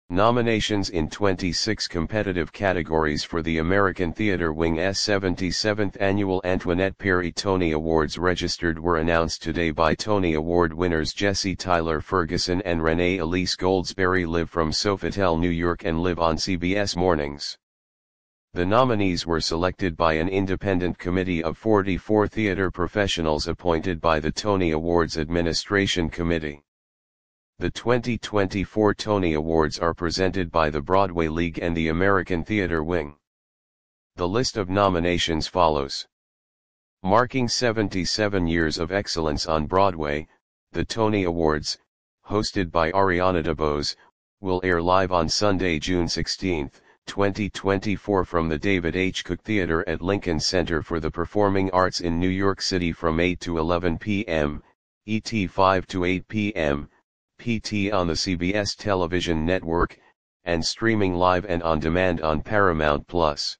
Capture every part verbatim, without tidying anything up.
Nominations in twenty-six competitive categories for the American Theatre Wing's seventy-seventh Annual Antoinette Perry Tony Awards registered were announced today by Tony Award winners Jesse Tyler Ferguson and Renee Elise Goldsberry live from Sofitel, New York and live on C B S Mornings. The nominees were selected by an independent committee of forty-four theater professionals appointed by the Tony Awards Administration Committee. The twenty twenty-four Tony Awards are presented by the Broadway League and the American Theatre Wing. The list of nominations follows. Marking seventy-seven years of excellence on Broadway, the Tony Awards, hosted by Ariana DeBose, will air live on Sunday, June sixteenth, twenty twenty-four from the David H. Cook Theater at Lincoln Center for the Performing Arts in New York City from eight to eleven p m, E T five to eight p m, P T on the C B S television network, and streaming live and on demand on Paramount Plus.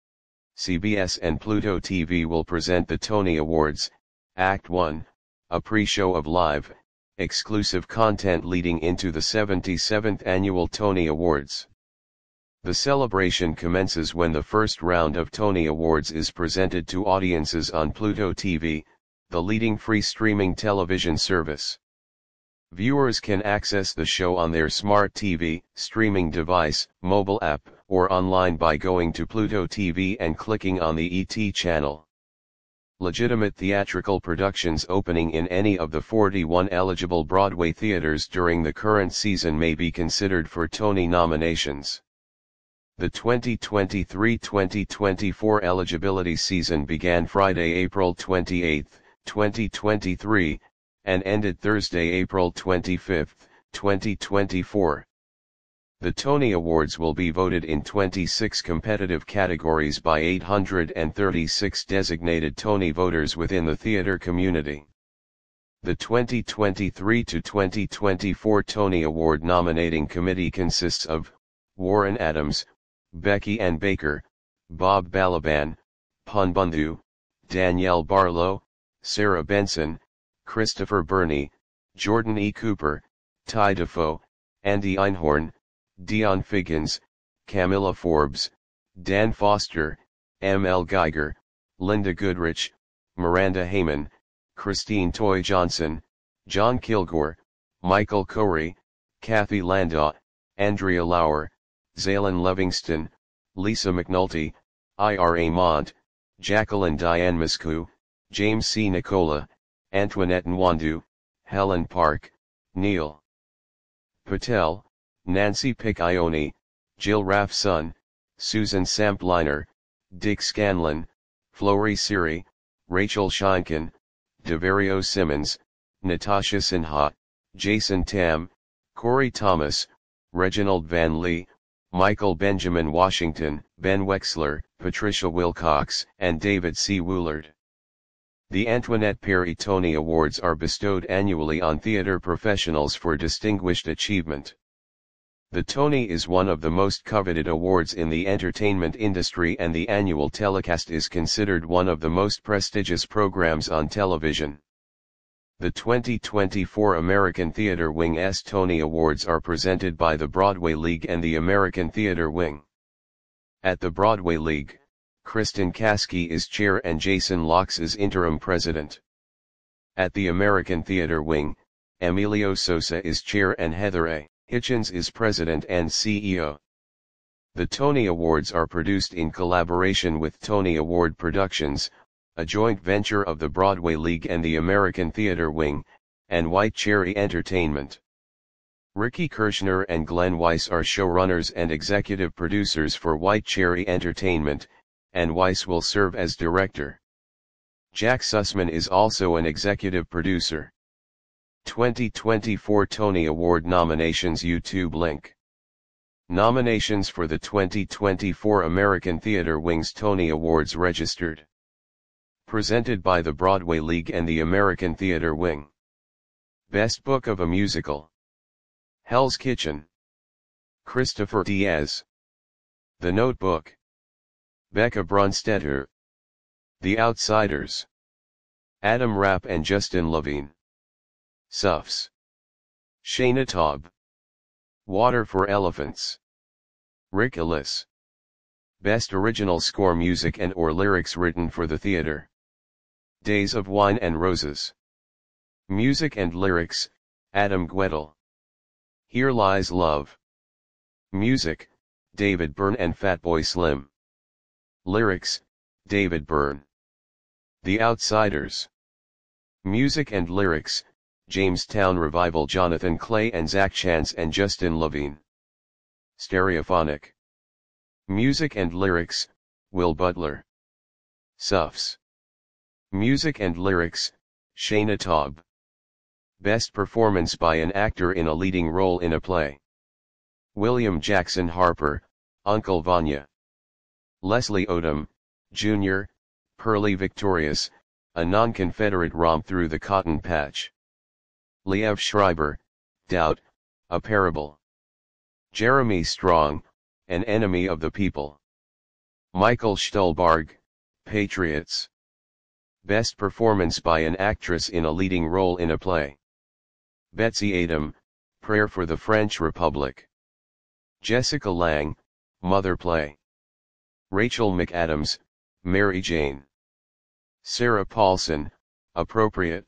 C B S and Pluto T V will present the Tony Awards, Act one, a pre-show of live, exclusive content leading into the seventy-seventh Annual Tony Awards. The celebration commences when the first round of Tony Awards is presented to audiences on Pluto T V, the leading free streaming television service. Viewers can access the show on their smart T V, streaming device, mobile app, or online by going to Pluto T V and clicking on the E T channel. Legitimate theatrical productions opening in any of the forty-one eligible Broadway theaters during the current season may be considered for Tony nominations. The twenty twenty-three twenty twenty-four eligibility season began Friday, April twenty-eighth, twenty twenty-three, and ended Thursday, April twenty-fifth, twenty twenty-four. The Tony Awards will be voted in twenty-six competitive categories by eight hundred thirty-six designated Tony voters within the theater community. The twenty twenty-three to twenty twenty-four Tony Award nominating committee consists of Warren Adams, Becky Ann Baker, Bob Balaban, Punbundu, Danielle Barlow, Sarah Benson, Christopher Burney, Jordan E. Cooper, Ty Defoe, Andy Einhorn, Dion Figgins, Camilla Forbes, Dan Foster, M L Geiger, Linda Goodrich, Miranda Heyman, Christine Toy Johnson, John Kilgore, Michael Corey, Kathy Landau, Andrea Lauer, Zaylen Livingston, Lisa McNulty, Ira Mont, Jacqueline Diane Miscu, James C. Nicola, Antoinette Nwandu, Helen Park, Neil Patel, Nancy Piccioni, Jill Raffson, Susan Sampliner, Dick Scanlon, Flory Siri, Rachel Sheinkin, Deverio Simmons, Natasha Sinha, Jason Tam, Corey Thomas, Reginald Van Lee, Michael Benjamin Washington, Ben Wexler, Patricia Wilcox, and David C. Woolard. The Antoinette Perry Tony Awards are bestowed annually on theater professionals for distinguished achievement. The Tony is one of the most coveted awards in the entertainment industry, and the annual telecast is considered one of the most prestigious programs on television. The twenty twenty-four American Theatre Wing's Tony Awards are presented by the Broadway League and the American Theatre Wing. At the Broadway League, Kristen Kasky is chair and Jason Locks is interim president. At the American Theatre Wing, Emilio Sosa is chair and Heather A. Hitchens is president and C E O. The Tony Awards are produced in collaboration with Tony Award Productions, a joint venture of the Broadway League and the American Theatre Wing, and White Cherry Entertainment. Ricky Kirshner and Glenn Weiss are showrunners and executive producers for White Cherry Entertainment, and Weiss will serve as director. Jack Sussman is also an executive producer. twenty twenty-four Tony Award nominations YouTube link. Nominations for the twenty twenty-four American Theatre Wing's Tony Awards registered. Presented by the Broadway League and the American Theatre Wing. Best Book of a Musical. Hell's Kitchen. Christopher Diaz. The Notebook. Becca Brunstetter. The Outsiders. Adam Rapp and Justin Levine. Suffs. Shayna Taub. Water for Elephants. Rick Ellis. Best Original Score Music and or Lyrics Written for the Theater. Days of Wine and Roses. Music and Lyrics, Adam Guettel. Here Lies Love. Music, David Byrne and Fatboy Slim. Lyrics, David Byrne. The Outsiders. Music and Lyrics, Jamestown Revival Jonathan Clay and Zach Chance and Justin Levine. Stereophonic. Music and Lyrics, Will Butler. Suffs. Music and Lyrics, Shayna Taub. Best Performance by an Actor in a Leading Role in a Play. William Jackson Harper, Uncle Vanya. Leslie Odom, Junior, Pearly Victorious, A Non-Confederate Romp Through the Cotton Patch. Liev Schreiber, Doubt, A Parable. Jeremy Strong, An Enemy of the People. Michael Stuhlbarg, Patriots. Best Performance by an Actress in a Leading Role in a Play. Betsy Adam, Prayer for the French Republic. Jessica Lange, Mother Play. Rachel McAdams, Mary Jane. Sarah Paulson, Appropriate.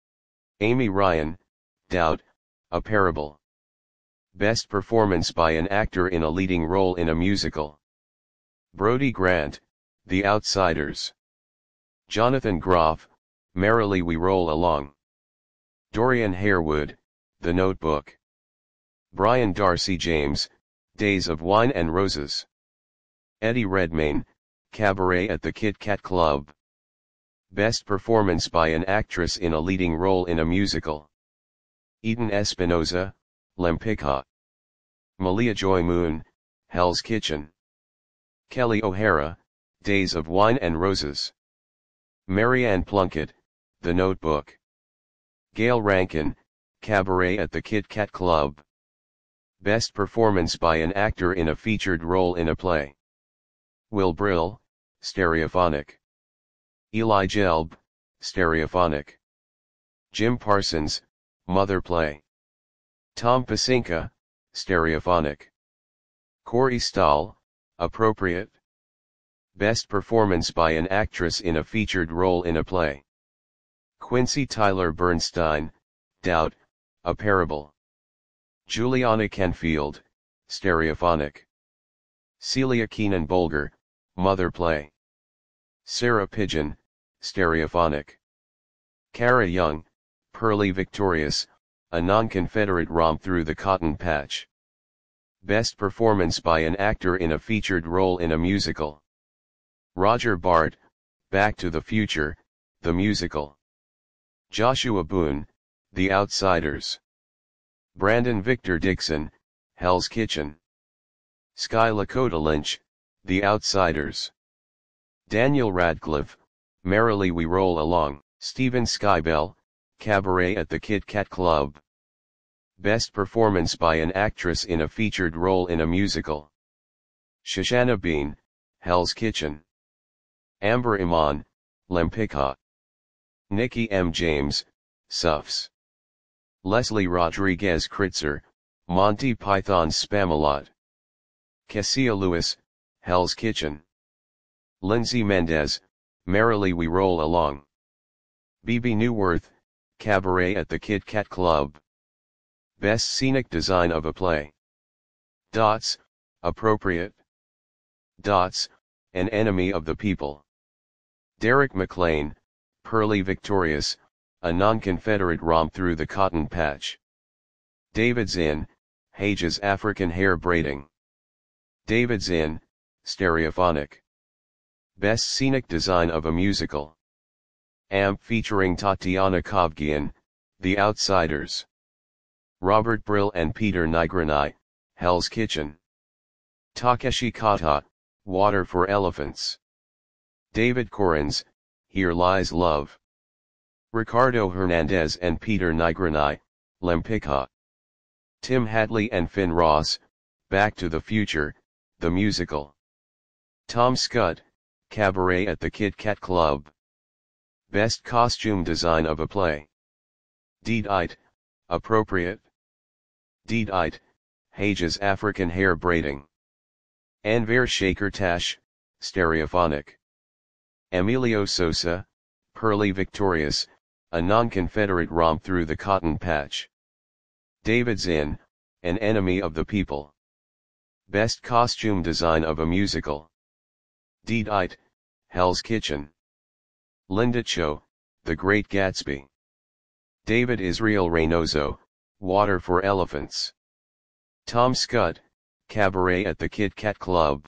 Amy Ryan, Doubt, A Parable. Best Performance by an Actor in a Leading Role in a Musical. Brody Grant, The Outsiders. Jonathan Groff, Merrily We Roll Along. Dorian Harewood, The Notebook. Brian Darcy James, Days of Wine and Roses. Eddie Redmayne, Cabaret at the Kit Kat Club. Best Performance by an Actress in a Leading Role in a Musical. Eden Espinosa, Lempicka. Malia Joy Moon, Hell's Kitchen. Kelly O'Hara, Days of Wine and Roses. Marianne Plunkett, The Notebook. Gail Rankin, Cabaret at the Kit Kat Club. Best Performance by an Actor in a Featured Role in a Play. Will Brill, Stereophonic. Eli Gelb, Stereophonic. Jim Parsons, Mother Play. Tom Pasinka, Stereophonic. Corey Stahl, Appropriate. Best Performance by an Actress in a Featured Role in a Play. Quincy Tyler Bernstein, Doubt, A Parable. Juliana Canfield, Stereophonic. Celia Keenan Bolger, Mother Play. Sarah Pigeon, Stereophonic. Cara Young, Pearly Victorious, A Non-Confederate Romp Through the Cotton Patch. Best Performance by an Actor in a Featured Role in a Musical. Roger Bart, Back to the Future, The Musical. Joshua Boone, The Outsiders. Brandon Victor Dixon, Hell's Kitchen. Sky Lakota Lynch, The Outsiders. Daniel Radcliffe, Merrily We Roll Along. Stephen Skybell, Cabaret at the Kit Kat Club. Best Performance by an Actress in a Featured Role in a Musical. Shoshana Bean, Hell's Kitchen. Amber Iman, Lempicka. Nikki M. James, Suffs. Leslie Rodriguez Kritzer, Monty Python's Spamalot. Cassia Lewis, Hell's Kitchen. Lindsay Mendez, Merrily We Roll Along. Bebe Neuwirth, Cabaret at the Kit Kat Club. Best Scenic Design of a Play. Dots, Appropriate. Dots, An Enemy of the People. Derek McLean, Pearly Victorious, A Non-Confederate Romp Through the Cotton Patch. David Zinn, Hage's African Hair Braiding. David Zinn, Stereophonic. Best Scenic Design of a Musical. A M P featuring Tatiana Kovgian, The Outsiders. Robert Brill and Peter Nigranai, Hell's Kitchen. Takeshi Kata, Water for Elephants. David Corrins, Here Lies Love. Ricardo Hernandez and Peter Nigranai, Lempicka. Tim Hadley and Finn Ross, Back to the Future, The Musical. Tom Scott, Cabaret at the Kit Kat Club. Best Costume Design of a Play. Deedite, Appropriate. Deedite, Hages African hair braiding. Anver Shaker Tash, stereophonic. Emilio Sosa, Pearly Victorious, a non-Confederate romp through the cotton patch. David Zinn, an enemy of the people. Best costume design of a musical. Deedite, Hell's Kitchen. Linda Cho, The Great Gatsby. David Israel Reynoso, Water for Elephants. Tom Scott, Cabaret at the Kit Kat Club.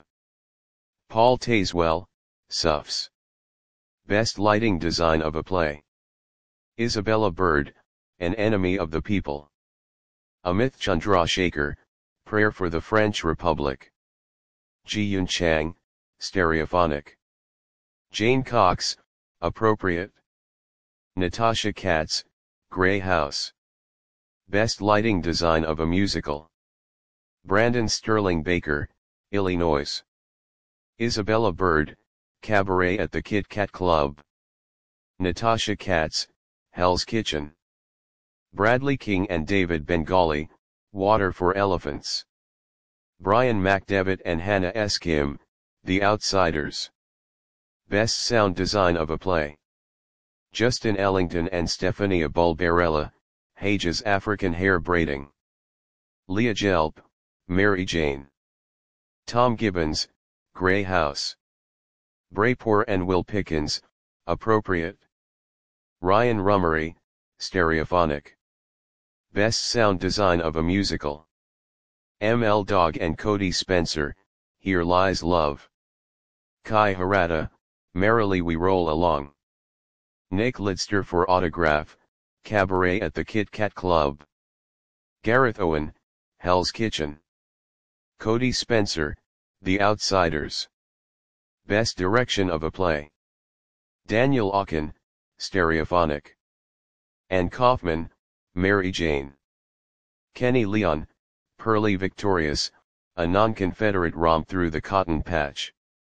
Paul Tazewell, Suffs. Best lighting design of a play. Isabella Bird, An Enemy of the People. Amit Chandrasekhar, Prayer for the French Republic. Ji-Yun Chang, Stereophonic. Jane Cox, Appropriate. Natasha Katz, Grey House. Best lighting design of a musical. Brandon Sterling Baker, Illinois. Isabella Bird, Cabaret at the Kit Kat Club. Natasha Katz, Hell's Kitchen. Bradley King and David Bengali, Water for Elephants. Brian McDevitt and Hannah S. Kim, The Outsiders. Best sound design of a play. Justin Ellington and Stefania Bulbarella, Hages African hair braiding. Leah Jelp, Mary Jane. Tom Gibbons, Grey House. Braypoor and Will Pickens, Appropriate. Ryan Rummery, Stereophonic. Best sound design of a musical. M L Dog and Cody Spencer, Here Lies Love. Kai Harada, Merrily We Roll Along. Nick Lidster for Autograph, Cabaret at the Kit Kat Club. Gareth Owen, Hell's Kitchen. Cody Spencer, The Outsiders. Best direction of a play. Daniel Auken, Stereophonic. Ann Kaufman, Mary Jane. Kenny Leon, Pearly Victorious, a non-Confederate romp through the cotton patch.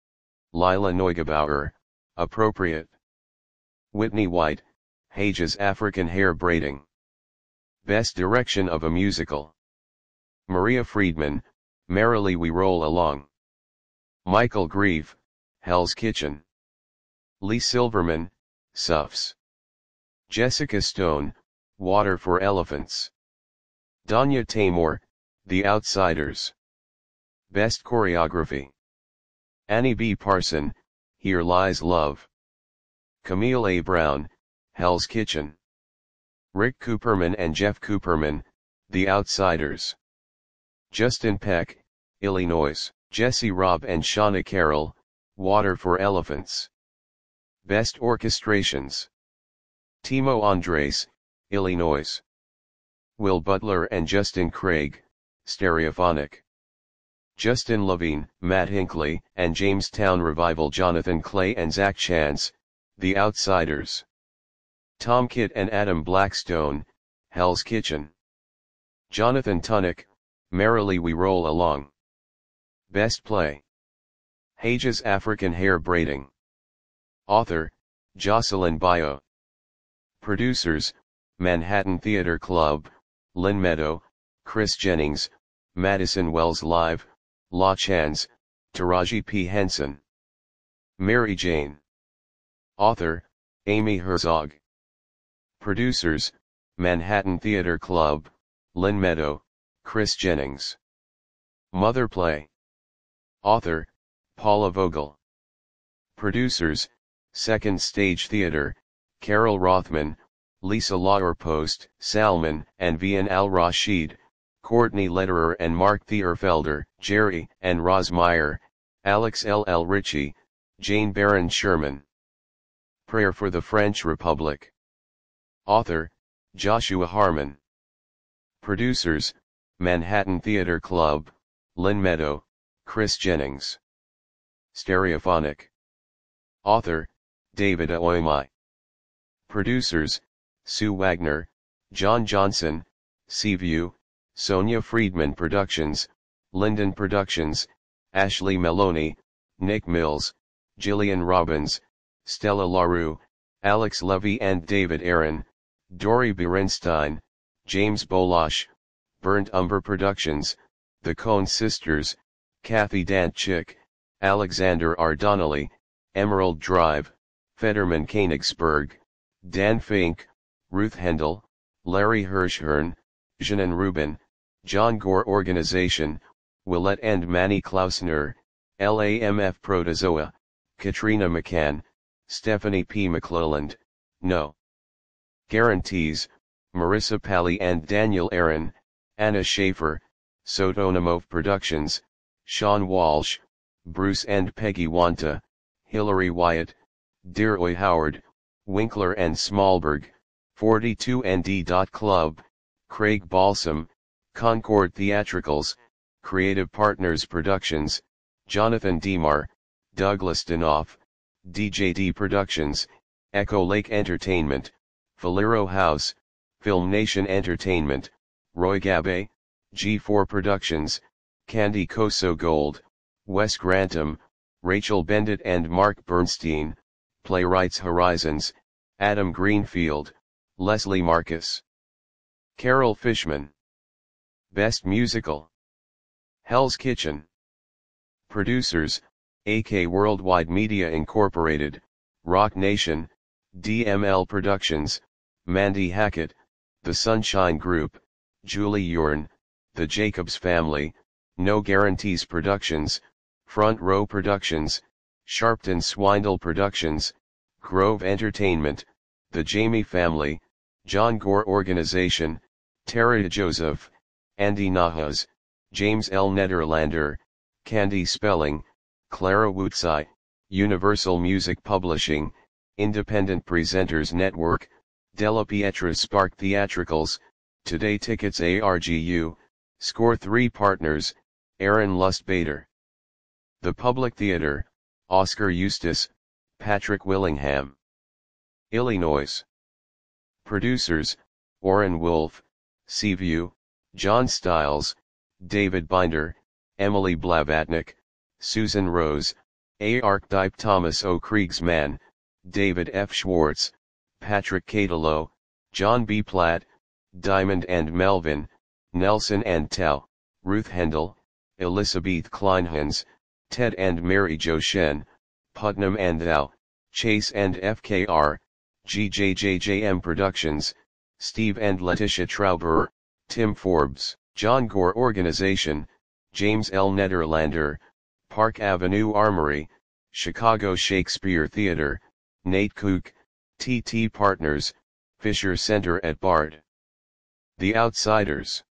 Lila Neugebauer, Appropriate. Whitney White, Hages African hair braiding. Best direction of a musical. Maria Friedman, Merrily We Roll Along. Michael Grieve, Hell's Kitchen. Lee Silverman, Suffs. Jessica Stone, Water for Elephants. Danya Tamor, The Outsiders. Best choreography. Annie B. Parson, Here Lies Love. Camille A. Brown, Hell's Kitchen. Rick Cooperman and Jeff Cooperman, The Outsiders. Justin Peck, Illinois. Jesse Robb and Shauna Carroll, Water for Elephants. Best orchestrations. Timo Andres, Illinois. Will Butler and Justin Craig, Stereophonic. Justin Levine, Matt Hinckley, and Jamestown Revival Jonathan Clay and Zach Chance, The Outsiders. Tom Kitt and Adam Blackstone, Hell's Kitchen. Jonathan Tunnock, Merrily We Roll Along. Best Play. Hages African hair braiding. Author, Jocelyn Bio. Producers, Manhattan Theater Club, Lynn Meadow, Chris Jennings, Madison Wells Live, La Chance, Taraji P. Henson. Mary Jane. Author, Amy Herzog. Producers, Manhattan Theater Club, Lynn Meadow, Chris Jennings. Mother Play. Author, Paula Vogel. Producers, Second Stage Theater, Carol Rothman, Lisa Lauerpost, Salman and Vian Al-Rashid, Courtney Lederer and Mark Thierfelder, Jerry and Roz Meyer, Alex L. L. Ritchie, Jane Barron Sherman. Prayer for the French Republic. Author, Joshua Harmon. Producers, Manhattan Theater Club, Lynn Meadow, Chris Jennings. Stereophonic. Author, David Aoyamai. Producers, Sue Wagner, John Johnson, Seaview, Sonia Friedman Productions, Linden Productions, Ashley Maloney, Nick Mills, Jillian Robbins, Stella LaRue, Alex Levy and David Aaron, Dory Berenstein, James Bolash, Burnt Umber Productions, The Coen Sisters, Kathy Dantchik, Alexander R. Donnelly, Emerald Drive, Fetterman Koenigsberg, Dan Fink, Ruth Hendel, Larry Hirschhorn, Jeanne Rubin, John Gore Organization, Willette and Manny Klausner, L A M F Protozoa, Katrina McCann, Stephanie P. McClelland, No. Guarantees, Marissa Pally and Daniel Aaron, Anna Schaefer, Sotonomov Productions, Sean Walsh, Bruce and Peggy Wanta, Hillary Wyatt, Deroy Howard, Winkler and Smallberg, forty-two N D Club, Craig Balsam, Concord Theatricals, Creative Partners Productions, Jonathan Demar, Douglas Danoff, D J D Productions, Echo Lake Entertainment, Falero House, Film Nation Entertainment, Roy Gabe, G four Productions, Candy Coso Gold, Wes Grantham, Rachel Bendit and Mark Bernstein, Playwrights Horizons, Adam Greenfield, Leslie Marcus. Carol Fishman. Best Musical. Hell's Kitchen. Producers, A K Worldwide Media Incorporated, Rock Nation, D M L Productions, Mandy Hackett, The Sunshine Group, Julie Yorn, The Jacobs Family, No Guarantees Productions, Front Row Productions, Sharpton Swindle Productions, Grove Entertainment, The Jamie Family, John Gore Organization, Tara Joseph, Andy Nahas, James L. Nederlander, Candy Spelling, Clara Woodside, Universal Music Publishing, Independent Presenters Network, Della Pietra Spark Theatricals, Today Tickets ARGU, Score three Partners, Aaron Lustbader. The Public Theater, Oscar Eustace, Patrick Willingham. Illinois. Producers, Orrin Wolf, Seaview, John Stiles, David Binder, Emily Blavatnik, Susan Rose, A. Archetype Thomas O. Kriegsman, David F. Schwartz, Patrick Catalo, John B. Platt, Diamond and Melvin, Nelson and Tao, Ruth Hendel, Elizabeth Kleinhans, Ted and Mary Jo Shen, Putnam and Thou, Chase and F K R, G J J J M Productions, Steve and Letitia Trauber, Tim Forbes, John Gore Organization, James L. Nederlander, Park Avenue Armory, Chicago Shakespeare Theater, Nate Kook, T T Partners, Fisher Center at Bard. The Outsiders.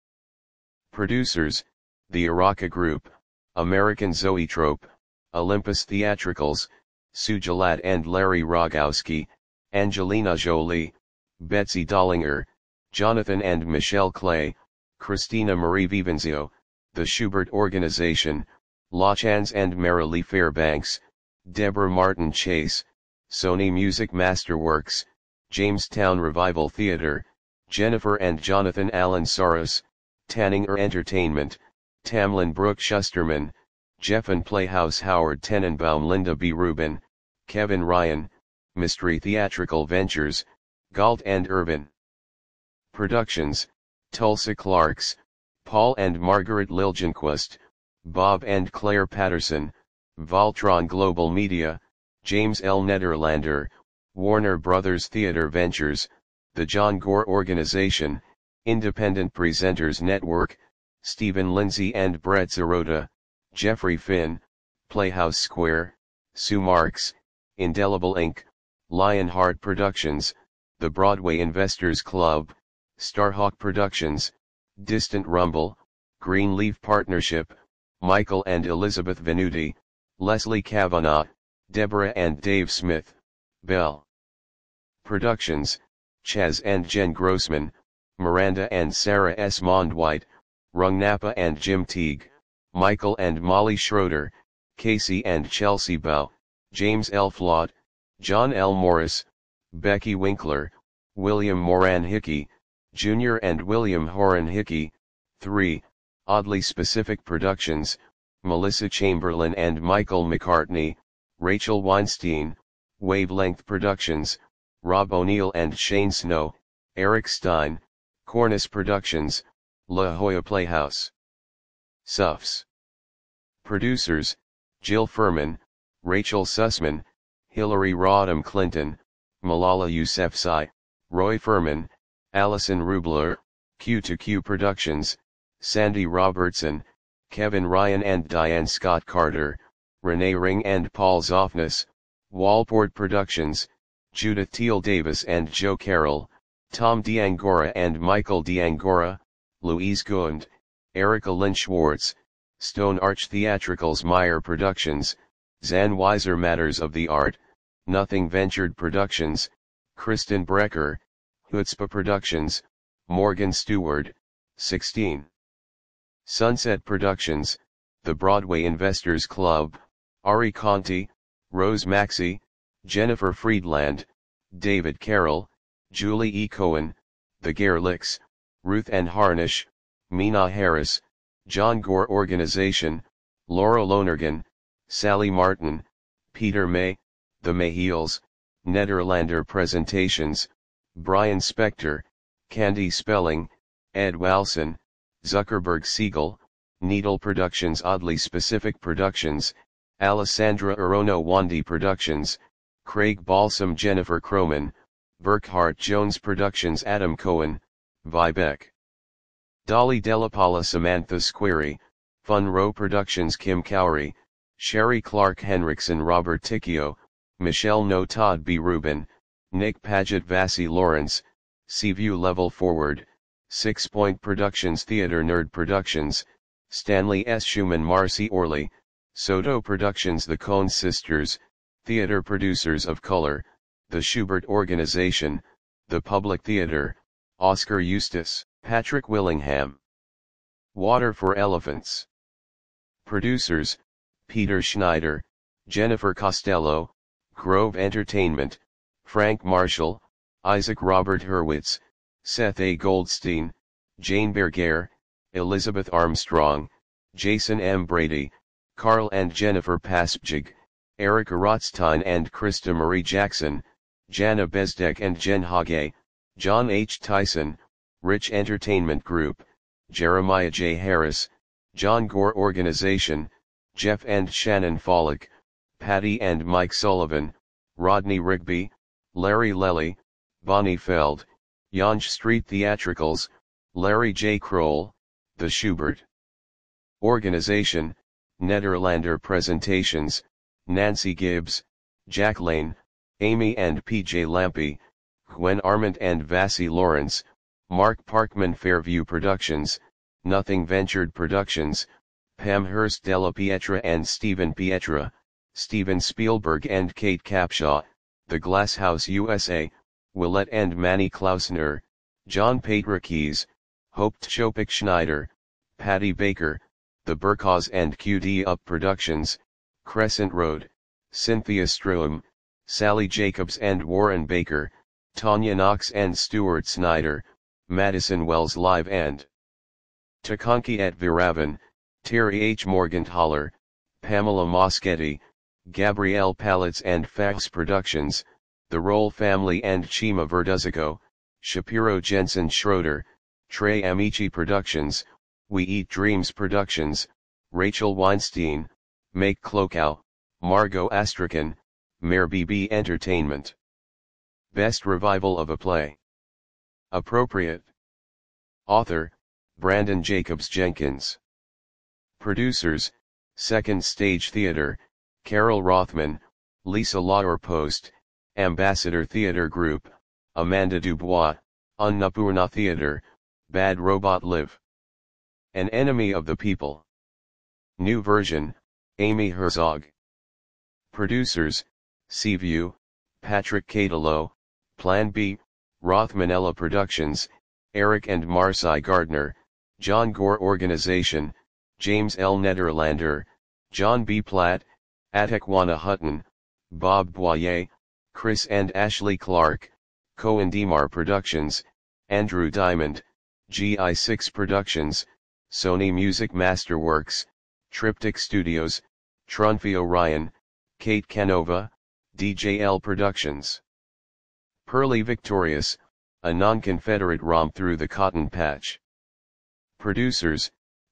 Producers, The Araka Group, American Zoetrope, Olympus Theatricals, Sue Gillette and Larry Rogowski, Angelina Jolie, Betsy Dollinger, Jonathan and Michelle Clay, Christina Marie Vivenzio, The Schubert Organization, La Chance and Marilee Fairbanks, Deborah Martin Chase, Sony Music Masterworks, Jamestown Revival Theater, Jennifer and Jonathan Allen Saras, Tanninger Entertainment, Tamlin Brooke Shusterman, Jeffen Playhouse Howard Tenenbaum Linda B. Rubin, Kevin Ryan, Mystery Theatrical Ventures, Galt and Irvin. Productions, Tulsa Clarks, Paul and Margaret Liljenquist, Bob and Claire Patterson, Voltron Global Media, James L. Nederlander, Warner Brothers Theater Ventures, The John Gore Organization, Independent Presenters Network, Stephen Lindsay and Brett Zerota, Jeffrey Finn, Playhouse Square, Sue Marks, Indelible Incorporated, Lionheart Productions, The Broadway Investors Club, Starhawk Productions, Distant Rumble, Greenleaf Partnership, Michael and Elizabeth Venuti, Leslie Kavanaugh, Deborah and Dave Smith, Bell Productions, Chaz and Jen Grossman, Miranda and Sarah S. Mondwhite, Rung Napa and Jim Teague, Michael and Molly Schroeder, Casey and Chelsea Bow, James L. Flott, John L. Morris, Becky Winkler, William Moran Hickey, Junior and William Horan Hickey. three. Oddly Specific Productions, Melissa Chamberlain and Michael McCartney, Rachel Weinstein, Wavelength Productions, Rob O'Neill and Shane Snow, Eric Stein, Cornice Productions, La Jolla Playhouse. Suffs. Producers, Jill Furman, Rachel Sussman, Hillary Rodham Clinton, Malala Yousafzai, Roy Furman, Allison Rubler, Q two Q Productions, Sandy Robertson, Kevin Ryan and Diane Scott Carter, Renee Ring and Paul Zofnas, Walport Productions, Judith Teal Davis and Joe Carroll, Tom D'Angora and Michael D'Angora, Louise Gund, Erica Lynn Schwartz, Stone Arch Theatricals Meyer Productions, Zan Weiser Matters of the Art, Nothing Ventured Productions, Kristen Brecker, Hutzpah Productions, Morgan Stewart, sixteen. Sunset Productions, The Broadway Investors Club, Ari Conti, Rose Maxey, Jennifer Friedland, David Carroll, Julie E. Cohen, The Gerlichs, Ruth Ann Harnish, Mina Harris, John Gore Organization, Laura Lonergan, Sally Martin, Peter May, The Mayheels, Nederlander Presentations, Brian Spector, Candy Spelling, Ed Walson, Zuckerberg Siegel, Needle Productions Oddly Specific Productions, Alessandra Arono Wandy Productions, Craig Balsam Jennifer Croman, Burkhart Jones Productions Adam Cohen, Vibec. Dolly Delapala Samantha Squarey, Fun Row Productions Kim Cowrie, Sherry Clark Henriksen Robert Ticchio, Michelle No Todd B. Rubin, Nick Paget Vassie Lawrence, Seaview Level Forward, Six Point Productions Theater Nerd Productions, Stanley S. Schumann Marcy Orley, Soto Productions The Coen Sisters, Theater Producers of Color, The Schubert Organization, The Public Theater, Oscar Eustace, Patrick Willingham. Water for Elephants. Producers, Peter Schneider, Jennifer Costello, Grove Entertainment, Frank Marshall, Isaac Robert Hurwitz, Seth A. Goldstein, Jane Berger, Elizabeth Armstrong, Jason M. Brady, Carl and Jennifer Paspjig, Erica Rothstein and Krista Marie Jackson, Jana Bezdek and Jen Hage, John H. Tyson, Rich Entertainment Group, Jeremiah J. Harris, John Gore Organization, Jeff and Shannon Follick, Patty and Mike Sullivan, Rodney Rigby, Larry Lelly, Bonnie Feld, Yonge Street Theatricals, Larry J. Kroll, The Schubert Organization, Nederlander Presentations, Nancy Gibbs, Jack Lane, Amy and P J Lampy, Gwen Arment and Vassie Lawrence, Mark Parkman Fairview Productions, Nothing Ventured Productions, Pam Hurst Della Pietra and Stephen Pietra, Steven Spielberg and Kate Capshaw, The Glass House U S A, Willette and Manny Klausner, John Patrakis, Hope Chopik Schneider, Patty Baker, The Burkhaus and Q D Up Productions, Crescent Road, Cynthia Strom, Sally Jacobs and Warren Baker, Tanya Knox and Stuart Snyder, Madison Wells Live and Takonki at Viravan, Terry H. Morgenthaler, Pamela Moschetti, Gabrielle Palitz and Fax Productions, The Roll Family and Chima Verduzico, Shapiro Jensen Schroeder, Trey Amici Productions, We Eat Dreams Productions, Rachel Weinstein, Make Klokow, Margot Astrakhan, Mayor B B Entertainment. Best Revival of a Play. Appropriate. Author, Brandon Jacobs Jenkins. Producers, Second Stage Theater, Carol Rothman, Lisa Lauer Post, Ambassador Theater Group, Amanda Dubois, Annapurna Theater, Bad Robot Live. An Enemy of the People. New version, Amy Herzog. Producers, Seaview, Patrick Catalo, Plan B, Rothmanella Productions, Eric and Marcy Gardner, John Gore Organization, James L. Nederlander, John B. Platt, Atakwana Hutton, Bob Boyer, Chris and Ashley Clark, Cohen Demar Productions, Andrew Diamond, G I six Productions, Sony Music Masterworks, Triptych Studios, Tronfio Ryan, Kate Canova, D J L Productions. Pearly Victorious, a non-Confederate romp through the cotton patch. Producers,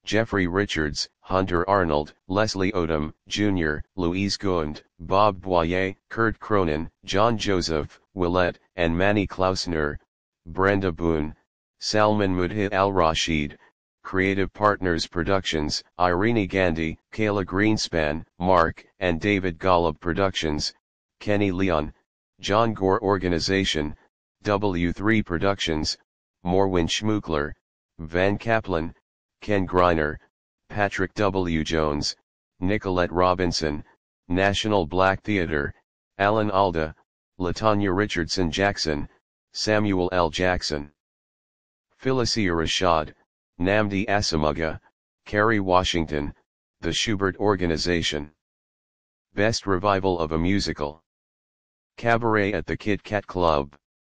Jeffrey Richards, Hunter Arnold, Leslie Odom, Junior, Louise Gund, Bob Boyer, Kurt Cronin, John Joseph, Willette, and Manny Klausner, Brenda Boone, Salman Mudhit Al-Rashid, Creative Partners Productions, Irene Gandhi, Kayla Greenspan, Mark and David Golub Productions, Kenny Leon, John Gore Organization, W three Productions, Morwin Schmookler, Van Kaplan, Ken Greiner, Patrick W. Jones, Nicolette Robinson, National Black Theater, Alan Alda, Latanya Richardson Jackson, Samuel L. Jackson, Felicia Rashad, Namdi Asamaga, Kerry Washington, The Schubert Organization. Best Revival of a Musical. Cabaret at the Kit Kat Club.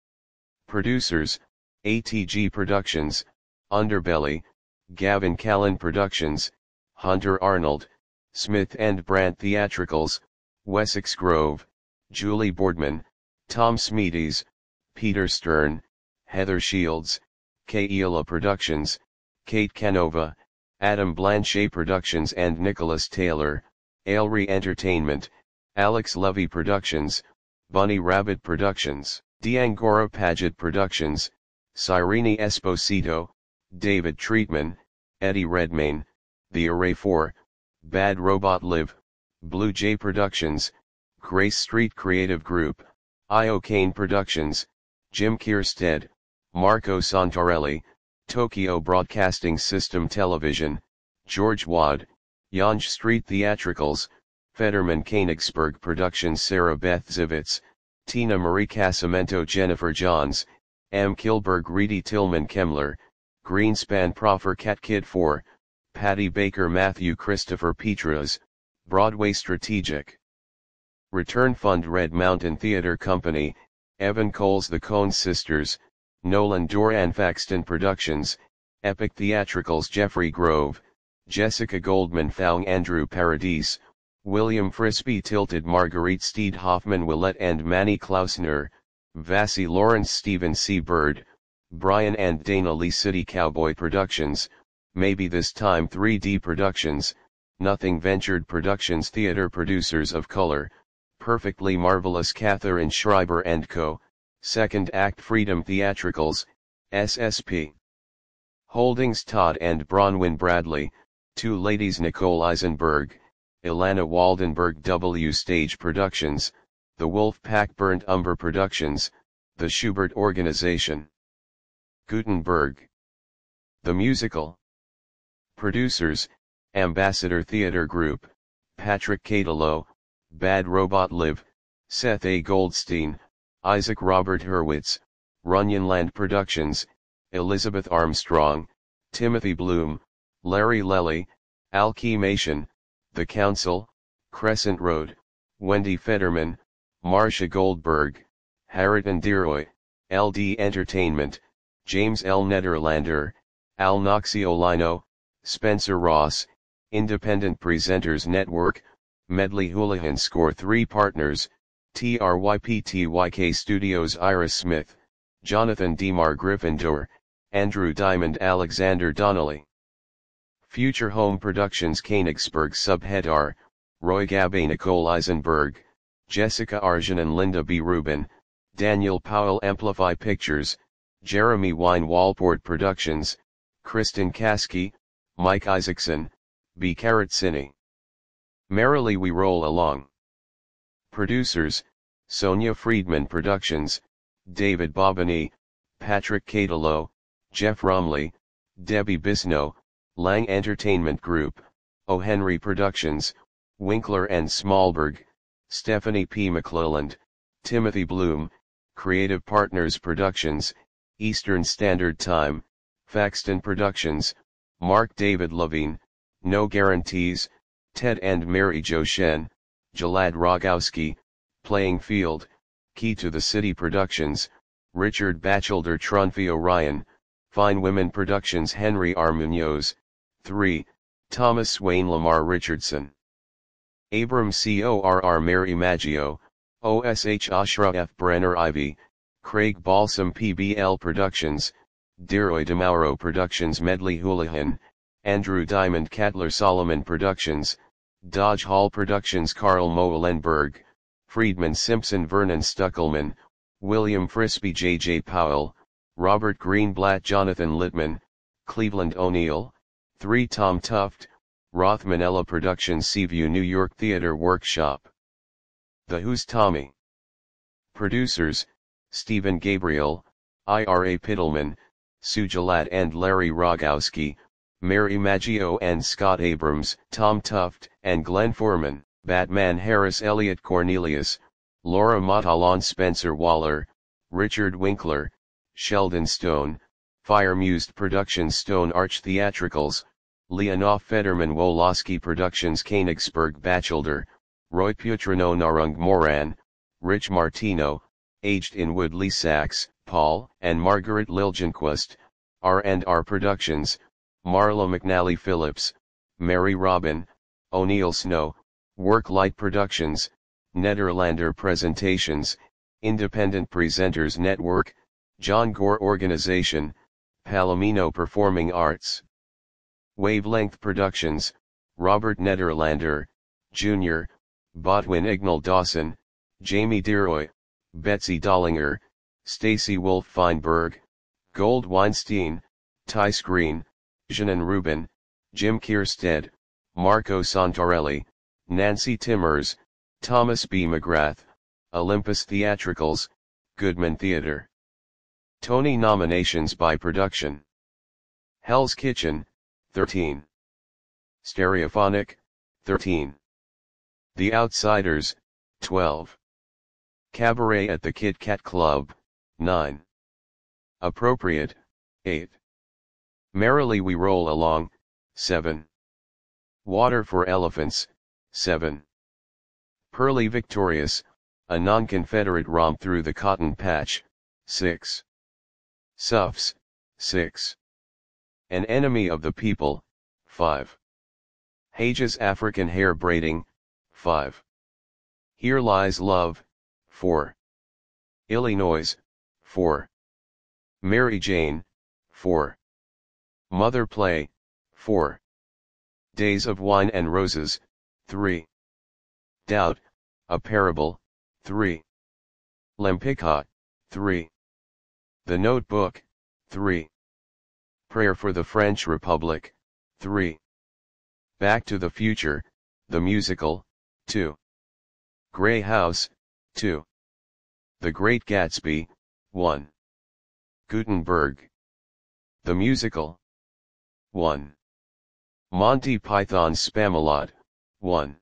Producers, A T G Productions, Underbelly, Gavin Callan Productions, Hunter Arnold, Smith and Brandt Theatricals, Wessex Grove, Julie Boardman, Tom Smeaties, Peter Stern, Heather Shields, Kaela Productions, Kate Canova, Adam Blanchet Productions and Nicholas Taylor, Ailry Entertainment, Alex Levy Productions, Bunny Rabbit Productions, D'Angora Paget Productions, Cyrene Esposito, David Treatman, Eddie Redmayne, The Array four, Bad Robot Live, Blue Jay Productions, Grace Street Creative Group, Io Kane Productions, Jim Kierstead, Marco Santarelli, Tokyo Broadcasting System Television, George Wad, Yonge Street Theatricals, Fetterman Koenigsberg Productions, Sarah Beth Zivitz, Tina Marie Casamento, Jennifer Johns, M. Kilberg, Reedy Tillman Kemmler, Greenspan Proffer, Cat Kid four, Patty Baker, Matthew Christopher Petras, Broadway Strategic Return Fund, Red Mountain Theater Company, Evan Coles, The Coen Sisters, Nolan Doran Faxton Productions, Epic Theatricals, Jeffrey Grove, Jessica Goldman Thong, Andrew Paradis, William Frisbee Tilted, Marguerite Steed Hoffman, Willette and Manny Klausner, Vassie Lawrence, Stephen C. Bird, Brian and Dana Lee, City Cowboy Productions, Maybe This Time three D Productions, Nothing Ventured Productions, Theater Producers of Color, Perfectly Marvelous, Catherine Schreiber and Co., Second Act, Freedom Theatricals, S S P Holdings, Todd and Bronwyn Bradley, Two Ladies, Nicole Eisenberg, Ilana Waldenberg, W Stage Productions, The Wolf Pack, Burnt Umber Productions, The Schubert Organization. Gutenberg. The Musical. Producers, Ambassador Theater Group, Patrick Catalo, Bad Robot Live, Seth A. Goldstein, Isaac Robert Hurwitz, Runyonland Productions, Elizabeth Armstrong, Timothy Bloom, Larry Lelly, Alchemation, The Council, Crescent Road, Wendy Fetterman, Marcia Goldberg, Harriton Deroy, L D Entertainment, James L. Nederlander, Al Noxiolino, Spencer Ross, Independent Presenters Network, Medley Houlihan Score three Partners, T R Y P T Y K Studios, Iris Smith, Jonathan Demar Gryffindor, Andrew Diamond, Alexander Donnelly. Future Home Productions, Koenigsberg Subhead R, Roy Gabay, Nicole Eisenberg, Jessica Arjun and Linda B. Rubin, Daniel Powell, Amplify Pictures, Jeremy Wine, Walport Productions, Kristen Kasky, Mike Isaacson, B. Caratsini. Merrily We Roll Along. Producers, Sonia Friedman Productions, David Bobany, Patrick Catalo, Jeff Romley, Debbie Bisno, Lang Entertainment Group, O. Henry Productions, Winkler and Smallberg, Stephanie P. McClelland, Timothy Bloom, Creative Partners Productions, Eastern Standard Time, Faxton Productions, Mark David Levine, No Guarantees, Ted and Mary Jo Shen, Jalad Rogowski, Playing Field, Key to the City Productions, Richard Batchelder, Trunfi Orion, Fine Women Productions, Henry R. Munoz, three, Thomas Swain, Lamar Richardson, Abram Corr, Mary Maggio, Osh Ashra F. Brenner Ivy, Craig Balsam, P B L Productions, Deroy DeMauro Productions, Medley Houlihan, Andrew Diamond Cattler Solomon Productions, Dodge Hall Productions Carl Moelenberg, Friedman Simpson Vernon Stuckelman, William Frisby J J Powell, Robert Greenblatt Jonathan Littman, Cleveland O'Neill, three Tom Tuft, Rothmanella Productions Seaview New York Theater Workshop. The Who's Tommy. Producers, Stephen Gabriel, Ira Pittleman, Sue Gillette and Larry Rogowski, Mary Maggio and Scott Abrams, Tom Tuft and Glenn Foreman, Batman Harris Elliott Cornelius, Laura Motalon Spencer Waller, Richard Winkler, Sheldon Stone, Fire Mused Productions Stone Arch Theatricals, Leonov Federman Woloski Productions Königsberg Batchelder, Roy Putrino Narung Moran, Rich Martino, Aged in Woodley Sachs, Paul and Margaret Liljenquist, R and R Productions, Marla McNally Phillips, Mary Robin, O'Neill Snow, Worklight Productions, Nederlander Presentations, Independent Presenters Network, John Gore Organization, Palomino Performing Arts. Wavelength Productions, Robert Nederlander, Junior, Botwin Ignal Dawson, Jamie Deroy, Betsy Dollinger, Stacy Wolf Feinberg, Gold Weinstein, Ty Screen, Janan Rubin, Jim Kierstead, Marco Santarelli, Nancy Timmers, Thomas B. McGrath, Olympus Theatricals, Goodman Theater. Tony nominations by production. Hell's Kitchen, thirteen. Stereophonic, thirteen. The Outsiders, twelve. Cabaret at the Kit Kat Club, nine. Appropriate, eight. Merrily We Roll Along, seven. Water for Elephants, seven. Pearly Victorious, a non-Confederate romp through the cotton patch, six. Suffs, six. An Enemy of the People, five. Hage's African Hair Braiding, five. Here Lies Love, four. Illinois, four. Mary Jane, four. Mother Play, four. Days of Wine and Roses, three. Doubt, A Parable, three. Lempicka, three. The Notebook, three. Prayer for the French Republic, three. Back to the Future, the Musical, two. Grey House, two. The Great Gatsby, one. Gutenberg. The Musical, one. Monty Python's Spamalot, one.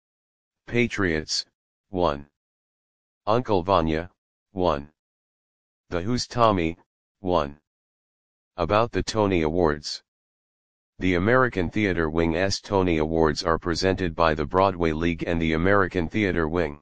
Patriots, one. Uncle Vanya, one. The Who's Tommy, one. About the Tony Awards. The American Theater Wing's Tony Awards are presented by the Broadway League and the American Theater Wing.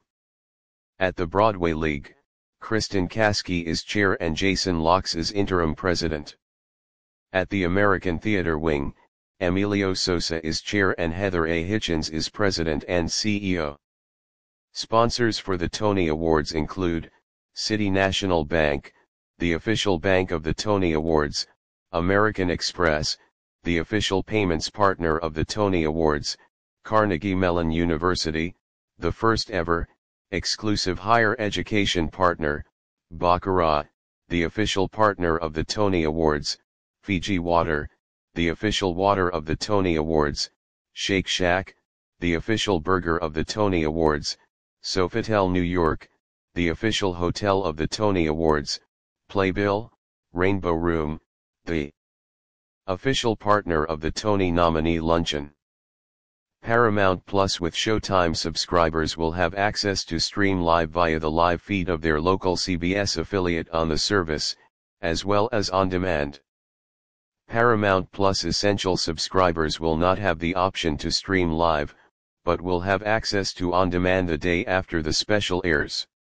At the Broadway League, Kristen Kasky is chair and Jason Locks is interim president. At the American Theater Wing, Emilio Sosa is chair and Heather A. Hitchens is president and C E O. Sponsors for the Tony Awards include, City National Bank, the official bank of the Tony Awards, American Express, the official payments partner of the Tony Awards, Carnegie Mellon University, the first ever, exclusive higher education partner, Baccarat, the official partner of the Tony Awards, Fiji Water, the official water of the Tony Awards, Shake Shack, the official burger of the Tony Awards, Sofitel New York, the official hotel of the Tony Awards, Playbill, Rainbow Room, the official partner of the Tony Nominee Luncheon. Paramount Plus with Showtime subscribers will have access to stream live via the live feed of their local C B S affiliate on the service, as well as on demand. Paramount Plus Essential subscribers will not have the option to stream live, but will have access to on demand the day after the special airs.